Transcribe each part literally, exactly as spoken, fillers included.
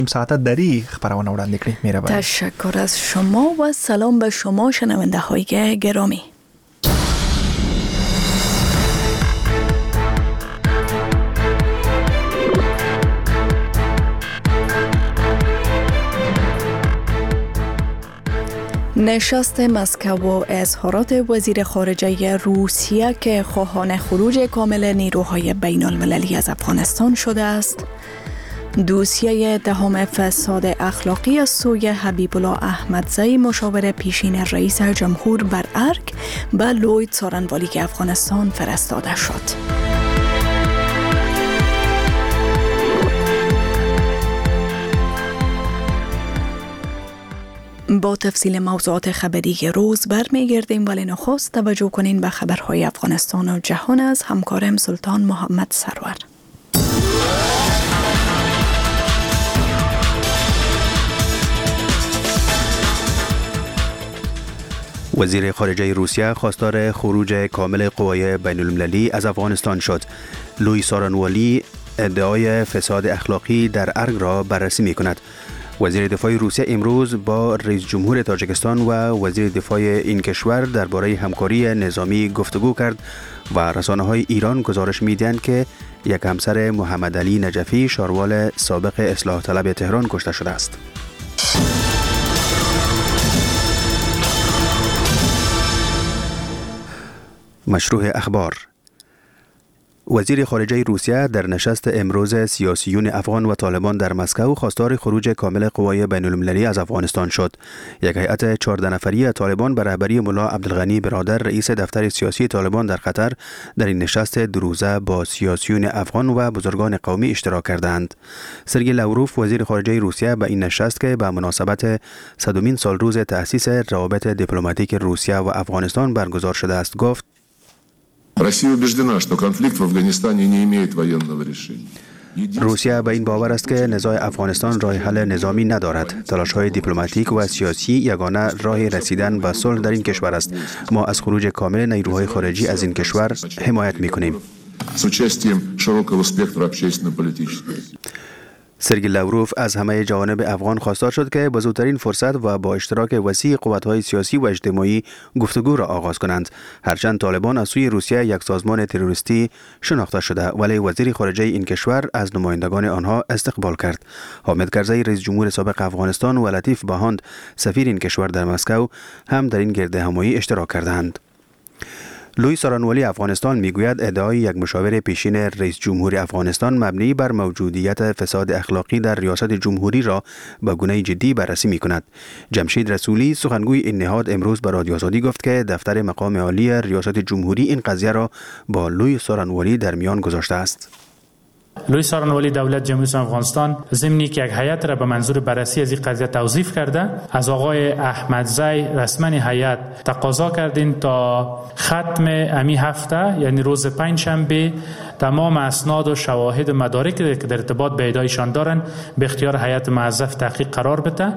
ساعت دری خبرونه وړاندې کړئ. مهرباني. تشکر از شما و سلام به شما شنونده های گرامی. نشست مسکو و اظهارات وزیر خارجه روسیه که خواهان خروج کامل نیروهای بین المللی از افغانستان شده است. دوسیه دهم فساد اخلاقی از سوی حبیب الله احمدزی مشاور پیشین رئیس جمهور بر ارگ به لوی څارنوالی افغانستان فرستاده شد. با تفصیل موضوعات خبری روز برمیگردیم، ولی نخست توجه کنین به خبرهای افغانستان و جهان از همکارم سلطان محمد سرور. وزیر خارجه روسیه خواستار خروج کامل قوای بین المللی از افغانستان شد. لوی څارنوالی ادعای فساد اخلاقی در ارگ را بررسی می کند. وزیر دفاع روسیه امروز با رئیس جمهور تاجیکستان و وزیر دفاع این کشور درباره همکاری نظامی گفتگو کرد و رسانه‌های ایران گزارش می‌دهند که یک همسر محمد علی نجفی شاروال سابق اصلاح طلب تهران کشته شده است. مشروع اخبار. وزیر خارجه روسیه در نشست امروز سیاسیون افغان و طالبان در مسکو خواستار خروج کامل قوای بین المللی از افغانستان شد. یک هیئت چهارده نفری طالبان به رهبری ملا عبدالغنی برادر رئیس دفتر سیاسی طالبان در قطر در این نشست دو روزه با سیاسیون افغان و بزرگان قومی اشتراک کردند. سرگئی لاوروف وزیر خارجه روسیه به این نشست که به مناسبت صدمین سالروز تأسیس روابط دیپلماتیک روسیه و افغانستان برگزار شده است گفت: Россия убеждена, что конфликт в Афганистане не имеет военного решения. روسیه به این باور است که نزاع افغانستان راه حل نظامی ندارد. تلاش‌های دیپلماتیک و سیاسی یگانه راه رسیدن به صلح در این کشور است. ما از خروج کامل نیروهای خارجی از این کشور حمایت می‌کنیم. С участием широкого спектра общественно-политического. سرگئی لاوروف از همه جوانب افغان خواستار شد که با زودترین فرصت و با اشتراک وسیع قوت‌های سیاسی و اجتماعی گفتگو را آغاز کنند. هرچند طالبان از سوی روسیه یک سازمان تروریستی شناخته شده، ولی وزیر خارجه این کشور از نمایندگان آنها استقبال کرد. حامد کرزی رئیس جمهور سابق افغانستان و لطیف باهاند سفیر این کشور در مسکو هم در این گرد همایی اشتراک کردند. لوی څارنوالی افغانستان میگوید ادعای یک مشاور پیشین رئیس جمهور افغانستان مبنی بر موجودیت فساد اخلاقی در ریاست جمهوری را به گونه جدی بررسی می کند. جمشید رسولی سخنگوی این نهاد امروز به رادیو آزادی گفت که دفتر مقام عالی ریاست جمهوری این قضیه را با لوی څارنوالی در میان گذاشته است. لوی څارنوالی دولت جمهوری افغانستان ضمنی که یک هیئت را به منظور بررسی از این قضیه توظیف کرده، از آقای احمدزی رسما هیئت تقاضا کردیم تا ختم امی هفته یعنی روز پنجشنبه تمام اسناد و شواهد و مدارک که در ارتباط به ادعایشان دارند به اختیار هیئت موظف تحقیق قرار بده.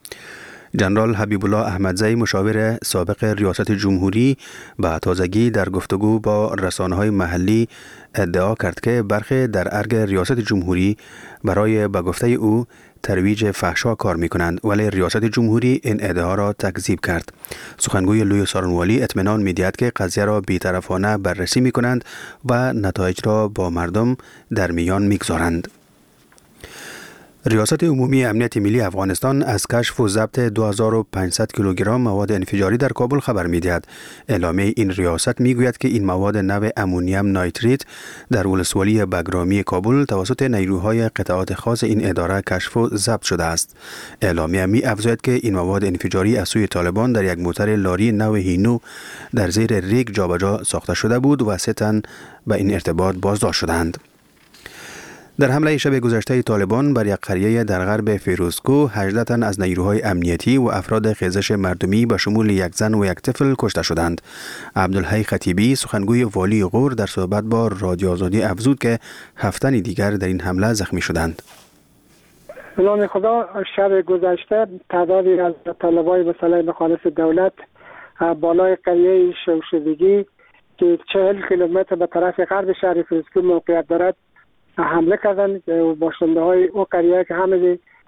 جنرال حبیب الله احمدزی مشاور سابق ریاست جمهوری به تازگی در گفتگو با رسانه‌های محلی ادعا کرد که برخی در ارگ ریاست جمهوری برای به گفته او ترویج فحشا کار می‌کنند، ولی ریاست جمهوری این ادعا را تکذیب کرد. سخنگوی لوی څارنوالی اطمینان می‌دهد که قضیه را بی‌طرفانه بررسی می‌کنند و نتایج را با مردم در میان می‌گذارند. ریاست عمومی امنیت ملی افغانستان از کشف و ضبط دو هزار و پانصد کیلوگرم مواد انفجاری در کابل خبر می‌دهد. اعلامیه این ریاست می‌گوید که این مواد نوع امونیم نایتریت در ولسوالی بگرامی کابل توسط نیروهای قطعات خاص این اداره کشف و ضبط شده است. اعلامیه می‌افزاید که این مواد انفجاری از سوی طالبان در یک موتر لاری نوع هینو در زیر ریگ جابجا ساخته شده بود و سه تن به این ارتباط بازداشت شدند. در حمله شب گذشته طالبان بر یک قریه در غرب فیروزکوه هجده تن از نیروهای امنیتی و افراد خیزش مردمی به شمول یک زن و یک طفل کشته شدند. عبدالحی خطیبی سخنگوی والی غور در صحبت با رادیو آزادی افزود که هفت تن دیگر در این حمله زخمی شدند. به نام خدا، شب گذشته تعدادی از طالبای مسلح مخالف دولت بالای قریه شوشدگی که چهل کیلومتر به طرف غرب شهر فیروزکوه موقعیت دارد حمله کردند. باشنده های او قریه که همه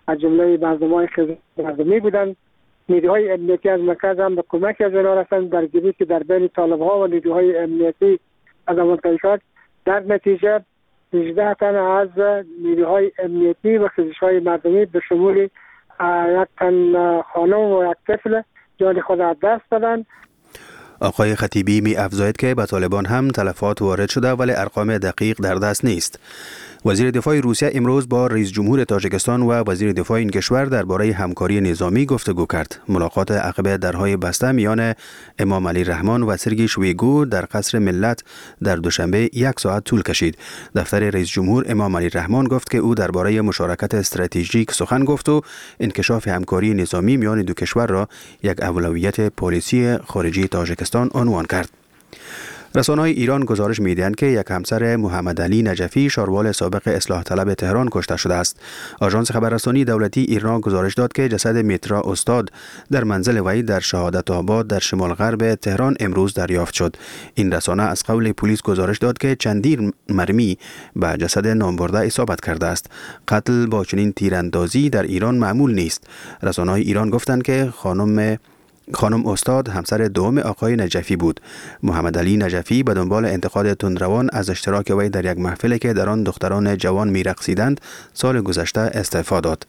از جمله مردمای خیلی مردمی بودند. نیروهای امنیتی از مرکز هم به کمک از اینا رسند در گیری که در بین طالب‌ها و نیروهای امنیتی از منطقه شد. در نتیجه هجده تن از نیروهای امنیتی و خیزش‌های مردمی به شمول یک تن خانم و یک طفل جان خود از دست دادند. آقای خطیبی می افزاید که به طالبان هم تلفات وارد شده ولی ارقام دقیق در دست نیست. وزیر دفاع روسیه امروز با رئیس جمهور تاجیکستان و وزیر دفاع این کشور درباره همکاری نظامی گفتگو کرد. ملاقات عقب درهای بسته میان امام علی رحمان و سرگئی شویگو در قصر ملت در دوشنبه یک ساعت طول کشید. دفتر رئیس جمهور امام علی رحمان گفت که او درباره مشارکت استراتژیک سخن گفت و انکشاف همکاری نظامی میان دو کشور را یک اولویت پالیسی خارجی تاجیکستان عنوان کرد. رسانه‌های ایران گزارش می‌دهند که یک همسر محمد علی نجفی شاروال سابق اصلاح طلب تهران کشته شده است. آژانس خبررسانی دولتی ایران گزارش داد که جسد میترا استاد در منزل وی در شهادت آباد در شمال غرب تهران امروز دریافت شد. این رسانه از قول پلیس گزارش داد که چندین مرمی به جسد نامبرده اصابت کرده است. قتل با چنین تیراندازی در ایران معمول نیست. رسانه‌های ایران گفتند که خانم خانم استاد همسر دوم آقای نجفی بود. محمد علی نجفی به دنبال انتقاد تندروان از اشتراک وی در یک محفلی که در آن دختران جوان می‌رقصیدند سال گذشته استعفا داد.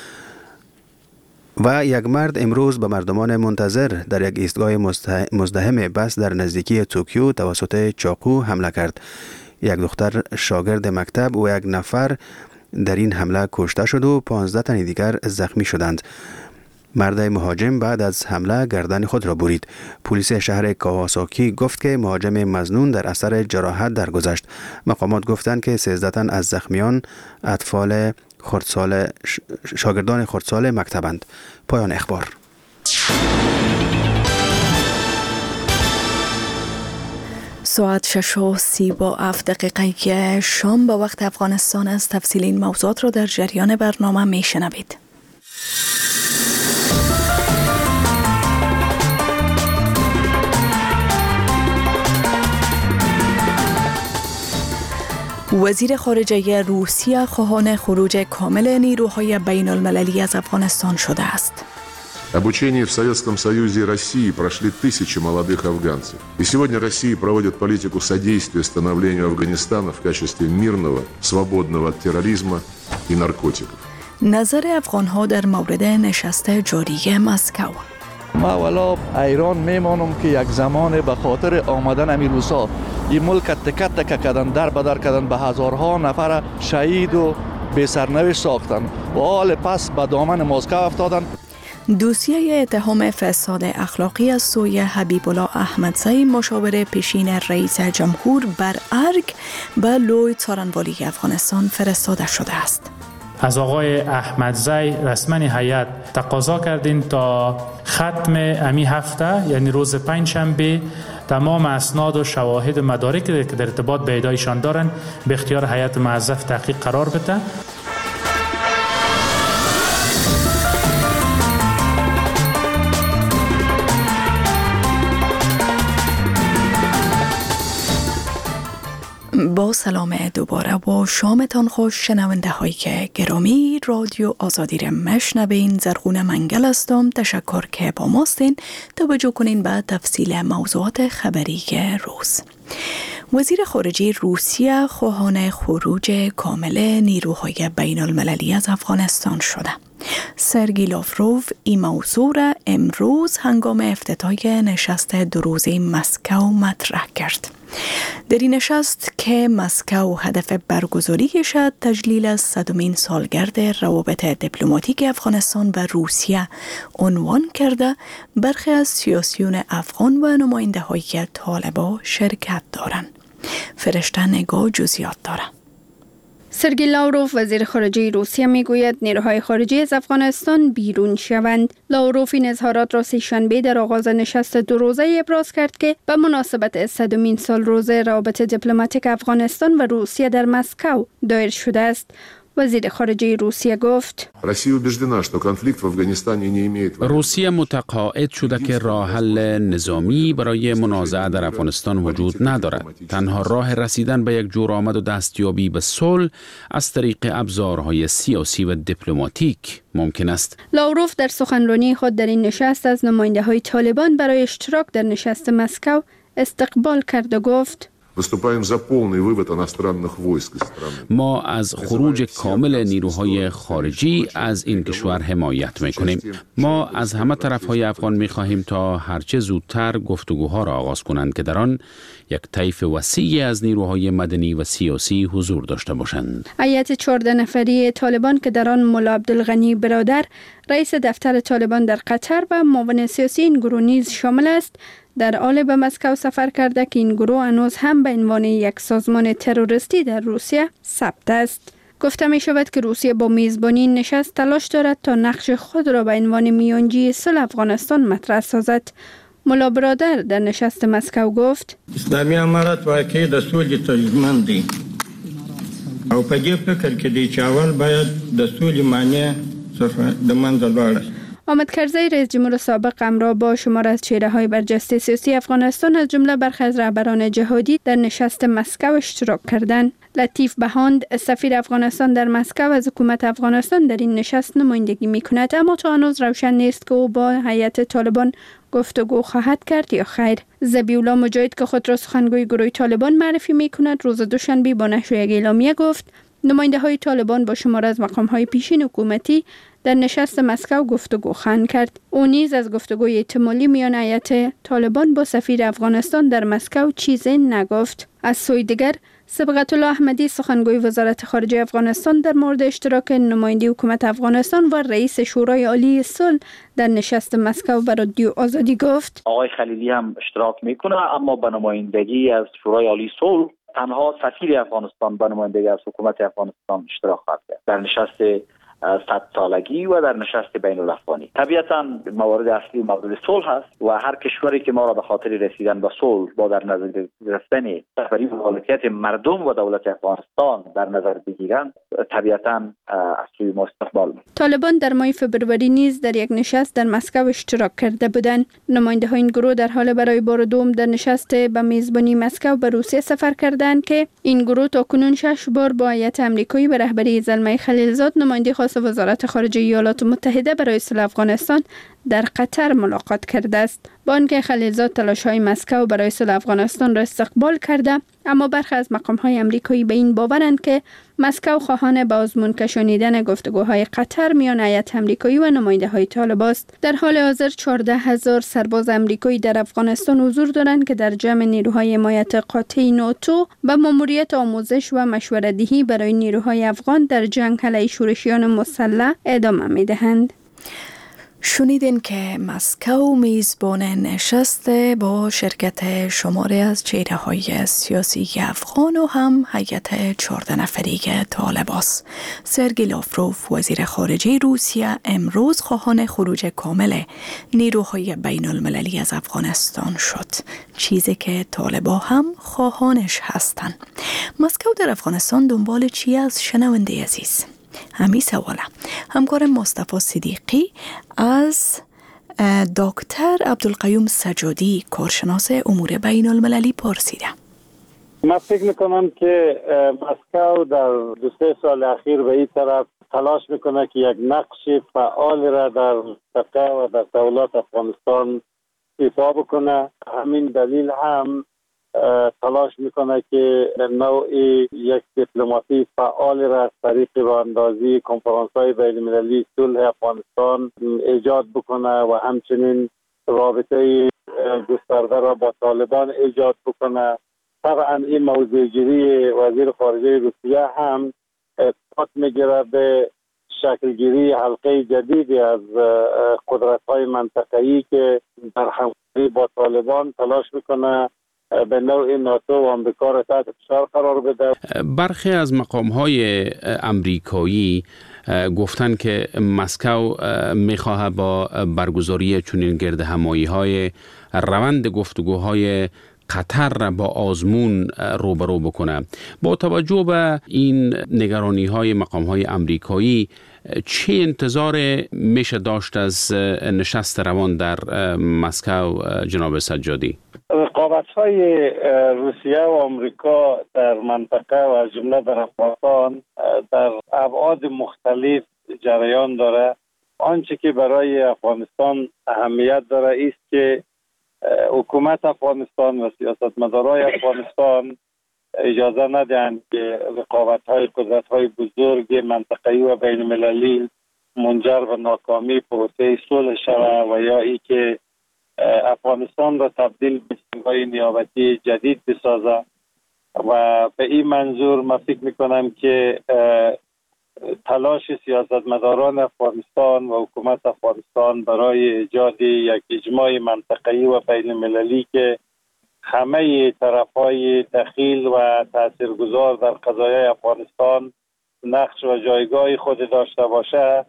و یک مرد امروز به مردمان منتظر در یک ایستگاه مزدحم بس در نزدیکی توکیو توسط چاقو حمله کرد. یک دختر شاگرد مکتب و یک نفر در این حمله کشته شد و پانزده تن دیگر زخمی شدند. مرد مهاجم بعد از حمله گردن خود را برید. پلیس شهر کاواساکی گفت که مهاجم مظنون در اثر جراحت درگذشت. مقامات گفتند که سیزده تن از زخمیان اطفال خردسال شاگردان خردسال مکتبند. پایان اخبار. ساعت شش و سی با هفت دقیقه شام با وقت افغانستان است. تفصیل این موضوعات را در جریان برنامه می شنوید. وزیر خارجه روسیه خواهان خروج کامل نیروهای بین المللی از افغانستان شده است. Обучение в Советском Союзе и России прошли тысячи молодых афганцев. И сегодня Россия проводит политику содействия становлению Афганистана в качестве мирного, свободного от терроризма и наркотиков. نظر افغان‌ها در مورد نشست جاری مسکو. ما والا ایران میمانم که یک زمان به خاطر آمدن امیروسا این ملک تکه تکه کردن، در بدر کردن، به هزارها نفر شهید و به سرنوشت ساختن و حال پس به دامن مسکو افتادن. دوسیه اتهام فساد اخلاقی از سوی حبیب الله احمدزی مشاور پیشین رئیس جمهور بر ارگ به لوی څارنوالی افغانستان فرستاده شده است. از آقای احمدزی رسما هیئت تقاضا کردیم تا ختم امی هفته یعنی روز پنجشنبه تمام اسناد و شواهد مدارک که در ارتباط به ادعایشان دارند به اختیار هیئت موظف تحقیق قرار بده. با سلام دوباره و شامتان خوش شنونده های که گرامی. رادیو آزادی را مشنوین. زرغون منگل هستم. تشکر که با ماستین. توجه کنین به تفصیل موضوعات خبری روز. وزیر خارجه روسیه خواهان خروج کامل نیروهای بین المللی از افغانستان شده. سرگئی لاوروف این موضوع را امروز هنگام افتتاح نشست دو روزه مسکو مطرح کرد. در این نشست که مسکو هدف برگزاریش تجلیل از صدمین سالگرد روابط دیپلماتیک افغانستان و روسیه عنوان کرده، برخی از سیاسیون افغان و نماینده های طالبان شرکت دارند. فرشته نگاه جزئیات دارند. سرگئی لاوروف وزیر خارجه روسیه میگوید نیروهای خارجی از افغانستان بیرون شوند. لاوروف این اظهارات را سه‌شنبه در آغاز نشست دو روزه ابراز کرد که به مناسبت صدمین سال روز روابط دیپلماتیک افغانستان و روسیه در مسکو دایر شده است. وزیر خارجه روسیه گفت روسیه متقاعد شده که راه حل نظامی برای منازعه در افغانستان وجود ندارد. تنها راه رسیدن به یک جور آمد و دستیابی به صلح از طریق ابزارهای سیاسی و دیپلماتیک ممکن است. لاوروف در سخنرانی خود در این نشست از نماینده های طالبان برای اشتراک در نشست مسکو استقبال کرد و گفت ما از خروج کامل نیروهای خارجی از این کشور حمایت میکنیم. ما از همه طرفهای افغان میخواهیم تا هرچه زودتر گفتگوها را آغاز کنند که در آن یک طیف وسیعی از نیروهای مدنی و سیاسی حضور داشته باشند. هیئت چهارده نفری طالبان که در آن ملا عبدالغنی برادر رئیس دفتر طالبان در قطر و معاون سیاسی این گروه نیز شامل است، در حال به مسکو سفر کرده که این گروه هنوز هم به عنوان یک سازمان تروریستی در روسیه ثبت است. گفته می شود که روسیه با میزبانی این نشست تلاش دارد تا نقش خود را به عنوان میانجی صلح افغانستان مطرح سازد. ملا برادر در نشست مسکو گفت اسلامی امارت واقعی د سولې ترجمان دی او په دې فکر کې دی چې اول باید د سولې معنی د منځه لاړه. حامد کرزی رئیس جمهور سابق همراه با شمار از چهره‌های برجسته سیاسی افغانستان از جمله برخی از رهبران جهادی در نشست مسکو اشتراک کردند. لطیف بهاند سفیر افغانستان در مسکو از حکومت افغانستان در این نشست نمایندگی می‌کند، اما تا هنوز روشن نیست که او با هیئت طالبان گفتگو خواهد کرد یا خیر. ذبیح‌الله مجاهد که خود را سخنگوی گروه طالبان معرفی می‌کند، روز دوشنبه با نشر یک اعلامیه گفت نماینده‌های طالبان با شمار از مقام‌های پیشین حکومتی در نشست مسکو گفتگو خواهند کرد. او نیز از گفتگوی احتمالی میان هیئت طالبان با سفیر افغانستان در مسکو چیزی نگفت. از سوی دیگر صبغت الله احمدی سخنگوی وزارت خارجه افغانستان در مورد اشتراک نماینده حکومت افغانستان و رئیس شورای عالی صلح در نشست مسکو به رادیو آزادی گفت آقای خلیلی هم اشتراک میکنه، اما به نمایندگی از شورای عالی صلح تنها سفیر افغانستان به نمایندگی از حکومت افغانستان اشتراک خواهد کرد در نشست صد سالگی و در نشست بین الافغانی. طبیعتاً موارد اصلی موضوع صلح است و هر کشوری که ما را به خاطر رسیدن به صلح با در نظر گرفتن رهبری و مالکیت مردم و دولت افغانستان در نظر بگیرند، طبیعتاً اصلی ما استقبال می‌کنیم. طالبان در ماه فبروری نیز در یک نشست در مسکو اشتراک کرده بودند. نماینده های این گروه در حال برای بار دوم در نشست به میزبانی مسکو به روسیه سفر کردند که این گروه تاکنون شش بار با هیئت آمریکایی به رهبری زلمه خلیلزاد نماینده خاص وزارت خارجه ایالات متحده برای صلح افغانستان در قطر ملاقات کرده است. با آنکه خلیلزاد تلاش‌های مسکو برای صلح افغانستان را استقبال کرده، اما برخی از مقام‌های آمریکایی به این باورند که مسکو خواهان به آزمون کشانیدن گفتگوهای قطر میان هیئت آمریکایی و نماینده‌های طالبان است. در حال حاضر چهارده هزار سرباز آمریکایی در افغانستان حضور دارند که در جمع نیروهای حمایت قاطع ناتو و ماموریت آموزش و مشوره‌دهی برای نیروهای افغان در جنگ علیه شورشیان مسلح ادامه می‌دهند. شنیدین که مسکو میزبان نشست با شرکت شماری از چهره‌های سیاسی افغان و هم هیئت چهارده نفری طالبان است. سرگئی لاوروف وزیر خارجه روسیه امروز خواهان خروج کامل نیروهای بین المللی از افغانستان شد، چیزی که طالبان هم خواهانش هستند. مسکو در افغانستان دنبال چی از شنونده عزیز؟ همین سواله همکار مصطفی صدیقی از دکتر عبدالقیوم سجادی کارشناس امور بین المللی پرسیده. من فکر میکنم که مسکو در دو سه سال اخیر به این طرف تلاش میکنه که یک نقش فعال را در منطقه و در دولت افغانستان ایفا بکنه. همین دلیل هم تلاش میکنه که نوعی یک دیپلماسی فعال را از طریق راهاندازی کنفرانس‌های بین‌المللی صلح افغانستان ایجاد بکنه و همچنین رابطه گسترده را با طالبان ایجاد بکنه. طبعا این موضوع گیری وزیر خارجه روسیه هم ارتباط میگیره به شکلگیری حلقه جدیدی از قدرت‌های منطقه‌ای که در همکاری با طالبان تلاش میکنه به نوع ناتو و آمریکا را تحت فشار قرار بده. برخی از مقام‌های امریکایی گفتن که مسکو می‌خواهد با برگزاری چنین گردهمایی‌های روند گفتگوهای قطر را با آزمون روبرو بکنه. با توجه به این نگرانی های مقام های امریکایی، چه انتظار میشه داشت از نشست روان در مسکو جناب سجادی؟ رقابت های روسیه و آمریکا در منطقه و از جمله در افغانستان در ابعاد مختلف جریان داره. آنچه که برای افغانستان اهمیت داره است که حکومت افغانستان و سیاستمدارای افغانستان اجازه ندهند که رقابت‌های قدرت‌های بزرگ منطقه‌ای و بین‌المللی منجر به ناکامی پروسه صلح شود و یا ای که افغانستان را تبدیل به سنگای نیابتی جدید بسازه. و به این منظور من فکر می‌کنم که تلاش سیاستمداران افغانستان و حکومت افغانستان برای ایجاد یک اجماع منطقه‌ای و بین‌المللی که همه طرف‌های دخیل و تاثیرگذار در قضایای افغانستان نقش و جایگاه خود داشته باشه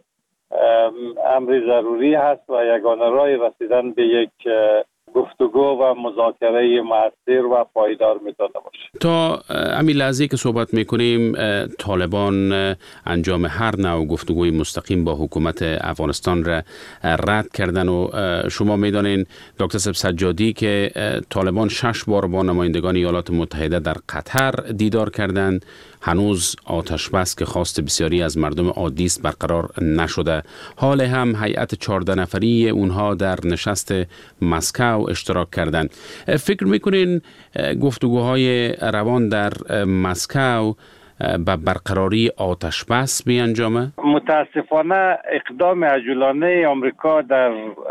امر ضروری هست و یگانه راه رسیدن به یک گفتگو و مذاکره مؤثر و پایدار میتونه باشه. تا همین لحظه که صحبت میکنیم طالبان انجام هر نوع گفتگوی مستقیم با حکومت افغانستان را رد کردن و شما میدانین دکتر صاحب سجادی که طالبان شش بار با نمایندگان ایالات متحده در قطر دیدار کردند. هنوز آتش بس که خواست بسیاری از مردم عادی است برقرار نشده. حال هم هیئت چهارده نفری اونها در نشست مسکو اشتراک کردند. فکر میکنین گفتگوهای روان در مسکو به برقراری آتش بس بیانجامه؟ متاسفانه اقدام عجولانه آمریکا در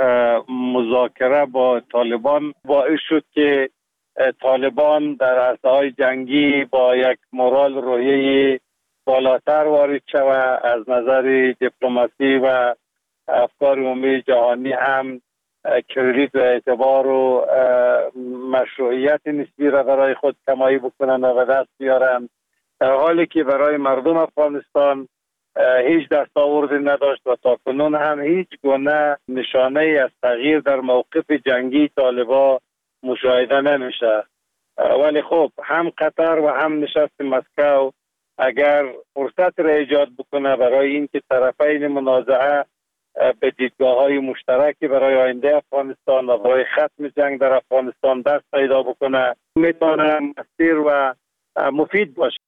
مذاکره با طالبان باعث شد که طالبان در عرصه‌های جنگی با یک مورال روحی بالاتر وارد شود. از نظر دیپلماسی و افکار عمومی جهانی هم کردیت و اعتبار و مشروعیت نسبی را برای خود کمایی بکنند و دست بیارند، در حالی که برای مردم افغانستان هیچ دستاوردی نداشت و تا کنون هم هیچ گونه نشانه از تغییر در موقف جنگی طالبان مشاهده نمیشه. ولی خب هم قطر و هم نشست مسکو اگر فرصت را ایجاد بکنه برای اینکه طرفین منازعه به دیدگاه‌های مشترکی برای آینده افغانستان و برای ختم جنگ در افغانستان دست پیدا بکنه، میتونه مؤثر و مفید باشه.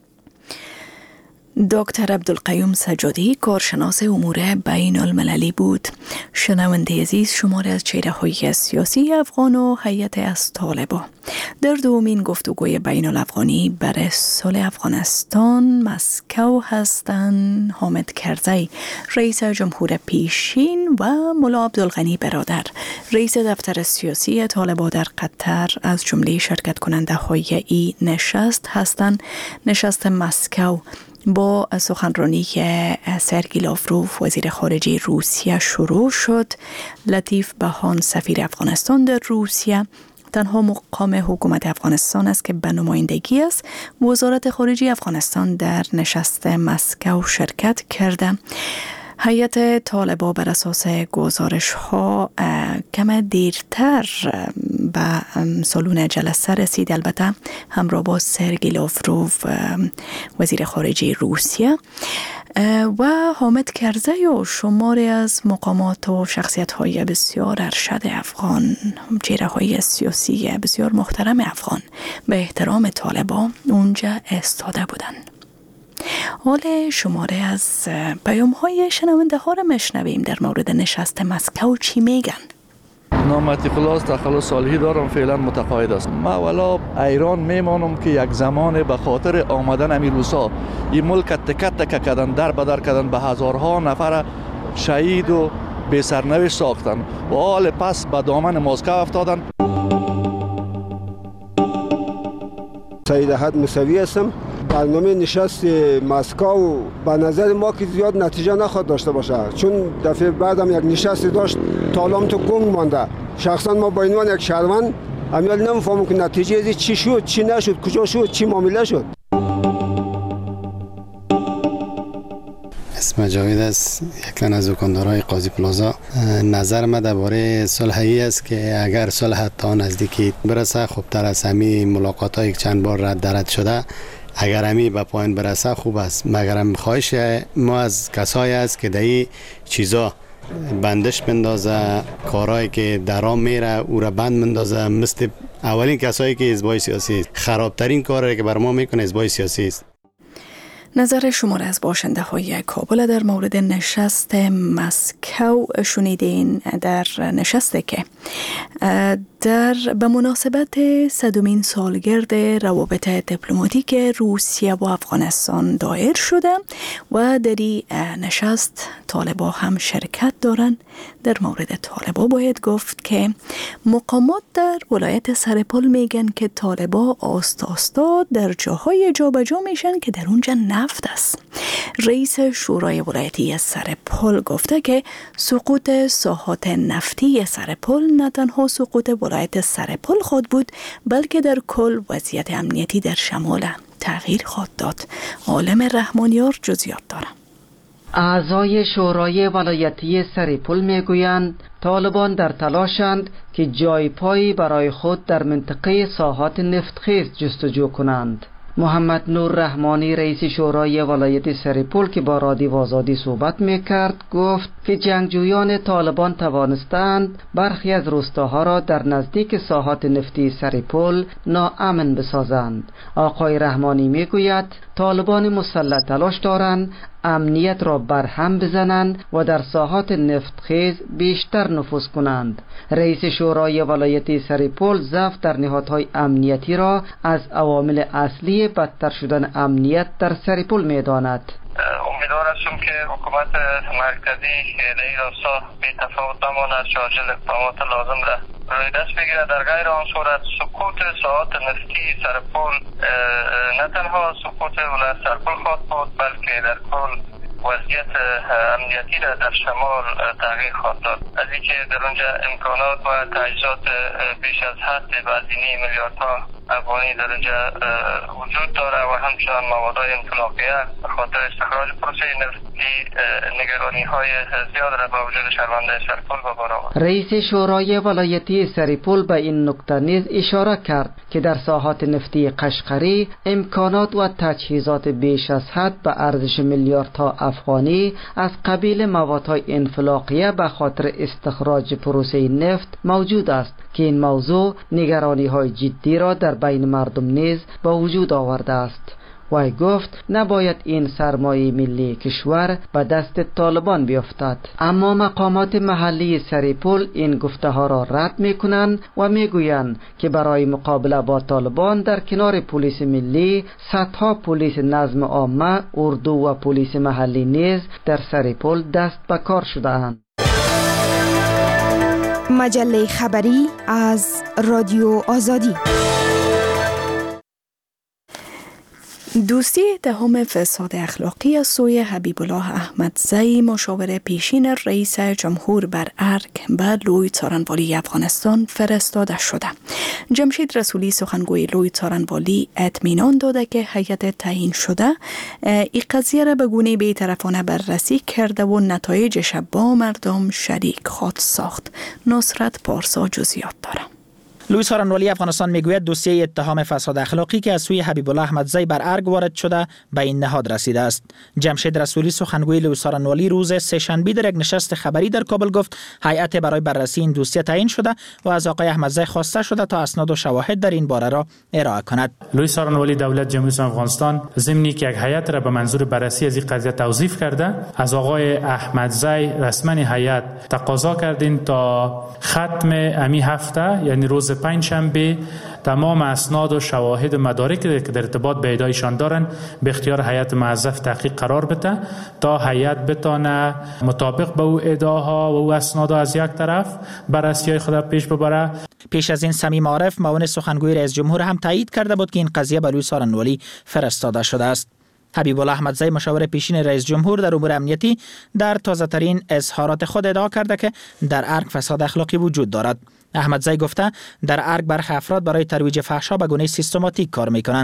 دکتر عبدالقیوم سجادی کارشناس امور بین المللی بود. شنونده عزیز، شماره از چهره های سیاسی افغان و هیئت از طالبان در دومین گفتگوی بین الافغانی برای صلح افغانستان مسکو هستند حامد کرزی رئیس جمهور پیشین و ملا عبدالغنی برادر رئیس دفتر سیاسی طالبان در قطر از جمله شرکت کننده های این نشست هستند. نشست مسکو با سخنرانی سرگی لاوروف وزیر خارجه روسیه شروع شد. لطیف بهان سفیر افغانستان در روسیه تنها مقام حکومت افغانستان است که به نمایندگی است. وزارت خارجه افغانستان در نشست مسکو شرکت کرده. هیئت طالبان بر اساس گزارش ها کم دیرتر به سالون جلسه رسید، البته همراه با سرگی لاوروف وزیر خارجه روسیه و حامد کرزی و شماری از مقامات و شخصیت های بسیار ارشد افغان، چهره های سیاسی بسیار محترم افغان به احترام طالبان اونجا استاده بودند. حال شماره از پیام های شنونده ها را مشنویم در مورد نشست مسکو. چی میگن؟ نامتی خلاص تخلص صالحی دارم، فعلا متقاعد است. ما ولا ایران میمانم که یک زمان به خاطر آمدن امیروسا این ملک تکه تکه کردن، در بدر کردن، به هزارها نفر شهید و به سرنوشت ساختن و حال پس به دامن مسکو افتادن. سید احد موسوی هستم. برنامه نشست مسکو به نظر ما که زیاد نتیجه نخواهد داشته باشه، چون دفعه بعدم یک نشست داشت تالام تو گنگ مانده. شخصا ما با عنوان یک شهروند امیال نمیفهمم که نتیجه ازی چی شد، چی نشد، کجا شد، چی معامله شد. اسم جاوید است، یک از دکاندارای قاضی پلازا. نظر من درباره صلح ای است که اگر صلح تا نزدیکی برسه خوبتر از همین ملاقات های چند بار رد رد شده. اگر همی به پایین برسه خوب است، مگر هم خواهش ما از کسایی است که دایی چیزا بندش بندازه، کارهایی که درام میره او را بند بندازه، مثل اولین کسایی که حزبای سیاسی است. خرابترین کاری که بر ما میکنه حزبای سیاسی است. نظر شما را از باشنده های کابل در مورد نشست مسکو شنیدین. در نشستی که در به مناسبت صدمین سالگرد روابط دیپلماتیک روسیه و افغانستان دایر شده و در این نشست طالبا هم شرکت دارن. در مورد طالبا باید گفت که مقامات در ولایت سرپل میگن که طالبا آست آستا در جاهای جابجا میشن که در اونجا نفت است. رئیس شورای ولایتی سرپل گفته که سقوط ساحات نفتی سرپل نه تنها سقوط ولایت سرپل خود بود، بلکه در کل وضعیت امنیتی در شمال تغییر خواهد داد. عالم رحمانیار جزئیات دارد. اعضای شورای ولایتی سرپل میگویند طالبان در تلاشند که جای پایی برای خود در منطقه ساحات نفتخیز جستجو کنند. محمد نور رحمانی رئیس شورای ولایت سرپل که با رادیو آزادی صحبت میکرد گفت که جنگجویان طالبان توانستند برخی از روستاها را در نزدیک ساحات نفتی سرپل ناامن بسازند. آقای رحمانی میگوید طالبان مسلح تلاش دارند امنیت را برهم بزنند و در ساحات نفتخیز بیشتر نفوذ کنند. رئیس شورای ولایتی سرپل ضعف در نهادهای امنیتی را از عوامل اصلی بدتر شدن امنیت در سرپل می‌داند. امیدوار هستم که حکومت مرکزی در این راستا بی تفاوت نماند، شاجل اقدامات لازم را روی دست بگیرد. در غیر آن صورت سقوط ساحات نفتی سرپل نه تنها سقوط ولایت سرپل خواهد بود، بلکه در کل وضعیت امنیتی را در شمال تغییر خواهد داد. از اینکه در اونجا امکانات و تجهیزات بیش از حد بازینی میلیاردها افغانی در اونجا وجود داره و همچنان موادهای انفلاقیه به خاطر استخراج پروسه نفتی نگرانی های زیاد را با وجود شهروندان سرپل به بار آورد. رئیس شورای ولایتی سرپل به این نکته نیز اشاره کرد که در ساحات نفتی قشقری امکانات و تجهیزات بیش از حد به ارزش میلیاردها افغانی از قبیل موادهای انفلاقیه به خاطر استخراج پروسه نفت موجود است که این موضوع نگرانی های جدی را در بین مردم نیز با وجود آورده است. وی گفت نباید این سرمایه ملی کشور به دست طالبان بیفتد. اما مقامات محلی سرپل این گفته ها را رد می کنند و می گویند که برای مقابله با طالبان در کنار پلیس ملی صدها پلیس نظم عامه، اردو و پلیس محلی نیز در سرپل دست به کار شده اند. مجله خبری از رادیو آزادی. دوستی اتهام فساد اخلاقی از سوی حبیب الله احمدزی مشاور پیشین رئیس جمهور بر ارگ به لوی څارنوالی افغانستان فرستاده شده. جمشید رسولی سخنگوی لوی څارنوالی اطمینان داده که هیئت تعیین شده این قضیه را به گونه بی‌طرفانه بررسی کرده و نتایجش با مردم شریک خواهد ساخت. نصرت پارسا جزئیات داره. لوی څارنوالی افغانستان میگوید دوسیه اتهام فساد اخلاقی که از سوی حبیب الله احمدزی بر ارگ وارد شده به این نهاد رسیده است. جمشید رسولی سخنگوی لوی څارنوالی روز سه‌شنبه در یک نشست خبری در کابل گفت هیئت برای بررسی این دوسیه تعیین شده و از آقای احمدزی خواسته شده تا اسناد و شواهد در این باره را ارائه کند. لوی څارنوالی دولت جمهوری اسلامی افغانستان ضمنی که یک هیئت را به منظور بررسی از این قضیه توظیف کرده، از آقای احمدزی رسما هیئت تقاضا کردین تا ختم امی هفته یعنی روز پنجشنبه تمام اسناد و شواهد و مدارک که در ارتباط به ادعایشان دارند به اختیار هیئت موظف تحقیق قرار بده تا هیئت بتانه مطابق به او ادعاها و او اسناد از یک طرف بررسی‌های خود پیش ببره. پیش از این صمیم عارف معاون سخنگوی رئیس جمهور هم تایید کرده بود که این قضیه به لوی څارنوالی فرستاده شده است. حبیب الله احمدزی مشاور پیشین رئیس جمهور در امور امنیتی در تازه ترین اظهارات خود ادعا کرده که در ارگ فساد اخلاقی وجود دارد. احمدزی گفته در ارگ برخی افراد برای ترویج فحشا به گونه سیستماتیک کار میکنند.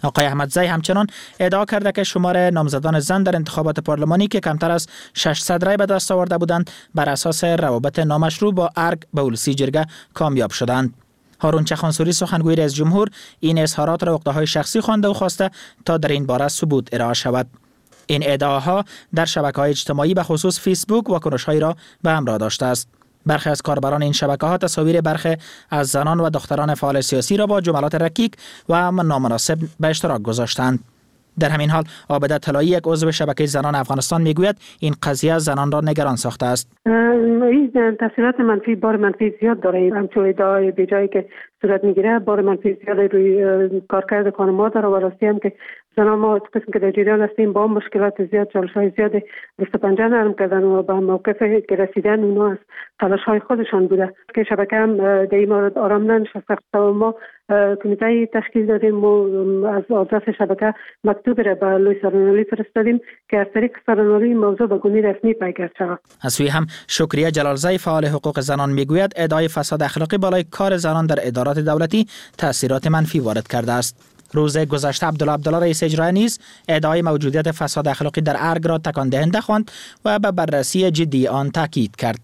آقای احمدزی همچنان ادعا کرده که شمار نامزدان زن در انتخابات پارلمانی که کمتر از ششصد رای به دست آورده بودند بر اساس روابط نامشروع با ارگ به ولسی جرگه کامیاب شدند. هارون چخانسوری سخنگوی رئیس جمهور این اظهارات را عقده‌های شخصی خوانده و خواسته تا در این باره ثبوت ارائه شود. این ادعاها در شبکه‌های اجتماعی به خصوص فیسبوک واکنش‌هایی را به همراه داشته است. برخی از کاربران این شبکه‌ها تصاویر برخی از زنان و دختران فعال سیاسی را با جملات رکیک و نامناسب به اشتراک گذاشتند. در همین حال عابده طلایی یک عضو شبکه زنان افغانستان میگوید این قضیه زنان را نگران ساخته است. این تاثیرات منفی بار منفی زیاد داره. همچون ادعای بیجایی که صورت میگیره بار منفی زیاد روی کارکرد خانم‌ها داره و راستی هم که زنان ما قسم که در جریان هستیم با مشکلات زیاد چالش‌های زیاد دست پنجه نرم کردن و به موقف که رسیدن اونا از تلاش‌های خودشان بوده که شبکه هم در این مورد آرام ننشسته و ما کمیته تشکیل دادیم و از آدرس شبکه مکتوب را به لوی سارنالی فرستادیم که از طریق سارنالی موضوع به گونه رسمی پیگرد شود. از سوی هم شکریه جلالزی فعال حقوق زنان میگوید ادعای فساد اخلاقی بالای کار زنان در ادارات دولتی تاثیرات منفی وارد کرده است. روز گذشته عبدالله عبدالله رئیس اجرایی نیز ادعای موجودیت فساد اخلاقی در ارگ را تکان دهنده خواند و به بررسی جدی آن تاکید کرد.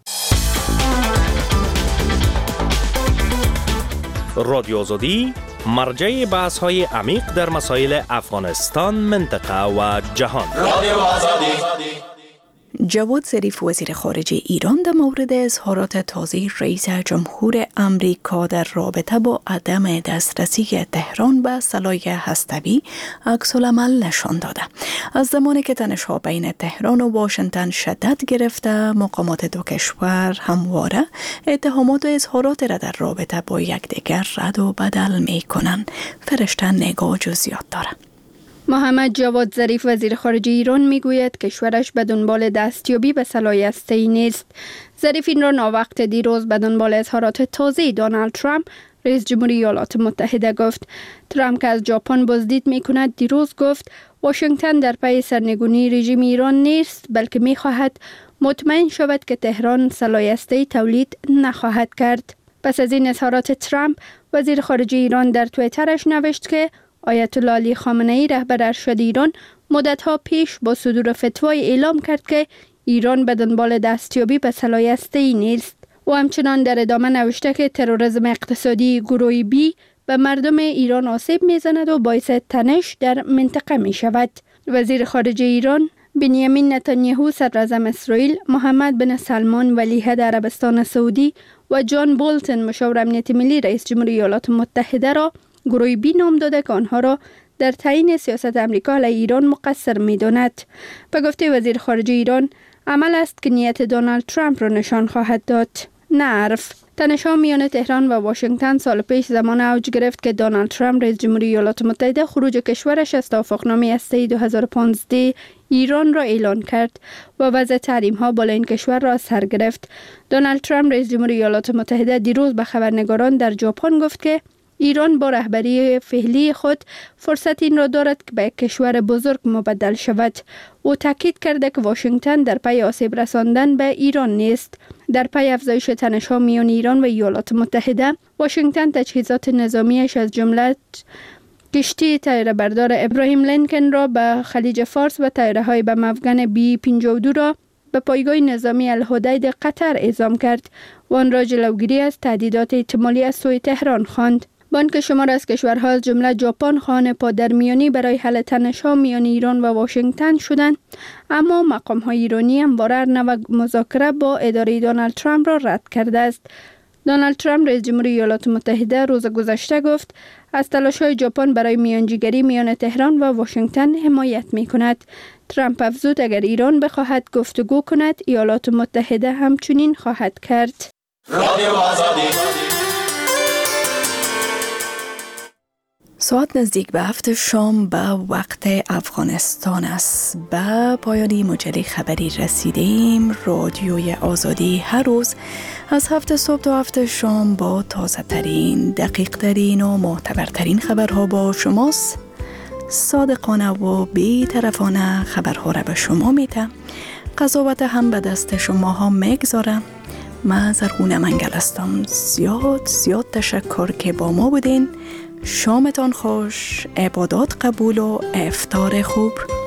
رادیو آزادی مرجع بحث‌های عمیق در مسائل افغانستان، منطقه و جهان. رادیو آزادی. جواد ظریف وزیر خارجه ایران در مورد اظهارات تازه رئیس جمهور امریکا در رابطه با عدم دسترسی تهران به سلاح هسته‌ای عکس‌العمل نشان داده. از زمانی که تنش‌ها بین تهران و واشنگتن شدت گرفته، مقامات دو کشور همواره اتهامات و اظهارات را در رابطه با یکدیگر رد و بدل می‌کنند. فرشته نگاه جزئیات دارد. محمد جواد ظریف وزیر خارجه ایران میگوید کشورش به دنبال دستیابی به سلاح هسته‌ای نیست. ظریف این را ناوقت دیروز به دنبال اظهارات تازه دونالد ترامپ رئیس جمهوری ایالات متحده گفت. ترامپ که از ژاپن بازدید میکند دیروز گفت واشنگتن در پی سرنگونی رژیم ایران نیست، بلکه میخواهد مطمئن شود که تهران سلاح هسته‌ای تولید نخواهد کرد. پس از این اظهارات ترامپ، وزیر خارجه ایران در توییترش نوشت که آیت الله علی خامنه‌ای رهبر ارشد ایران مدت‌ها پیش با صدور فتوای اعلام کرد که ایران به دنبال دستیابی به سلاح هسته‌ای نیست. و همچنان در ادامه نوشته که تروریسم اقتصادی گروه بی به مردم ایران آسیب می‌زند و باعث تنش در منطقه می‌شود. وزیر خارجه ایران بنیامین نتانیاهو صدراعظم اسرائیل، محمد بن سلمان ولیعهد عربستان سعودی و جان بولتن مشاور امنیت ملی رئیس جمهوری ایالات متحده را گروه بی نام داده که آنها را در تعیین سیاست امریکا علیه ایران مقصر می‌داند. به گفته وزیر خارجه ایران، عمل است که نیت دونالد ترامپ را نشان خواهد داد، نه حرف. تنش‌ها میان تهران و واشنگتن سال پیش زمان اوج گرفت که دونالد ترامپ رئیس جمهوری ایالات متحده خروج کشورش از توافقنامه هسته‌ای دو هزار و پانزده ایران را اعلان کرد و وضع تحریم‌ها بالای این کشور را سر گرفت. دونالد ترامپ رئیس جمهوری ایالات متحده دیروز به خبرنگاران در ژاپن گفت که ایران با رهبری فعلی خود فرصت این را دارد که به یک کشور بزرگ مبدل شود. او تاکید کرده که واشنگتن در پی آسیب رساندن به ایران نیست. در پی افزایش تنش‌ها میان ایران و ایالات متحده، واشنگتن تجهیزات نظامیش از جمله کشتی طیاره بردار ابراهیم لینکن را به خلیج فارس و طیاره‌های به مفگن بی پنجاه و دو را به پایگاه نظامی الحدید قطر اعزام کرد و آن را جلوگیری از تهدیدات احتمالی از سوی تهران خواند. بانک شمار از کشورها از جمله ژاپن خواهان پادرمیانی برای حل تنش‌ها میان ایران و واشنگتن شدند، اما مقام‌های ایرانی همواره هر نوع مذاکره با اداره دونالد ترامپ را رد کرده است. دونالد ترامپ رئیس جمهوری ایالات متحده روز گذشته گفت از تلاش‌های ژاپن برای میانجیگری میان تهران و واشنگتن حمایت می‌کند. ترامپ افزود اگر ایران بخواهد گفتگو کند، ایالات متحده همچنین خواهد کرد. رادیو آزادی. ساعت نزدیک به هفت شام به وقت افغانستان است. به پایانی مجله خبری رسیدیم. رادیوی آزادی هر روز از هفت صبح تا هفت شام با تازه ترین، دقیق ترین و معتبرترین خبرها با شماست. صادقانه و بی‌طرفانه خبرها را به شما میده. قضاوت هم به دست شما ها میگذارم. من زرغونه منگل هستم. زیاد زیاد تشکر که با ما بودین. شامتان خوش، عبادات قبول و افطار خوب.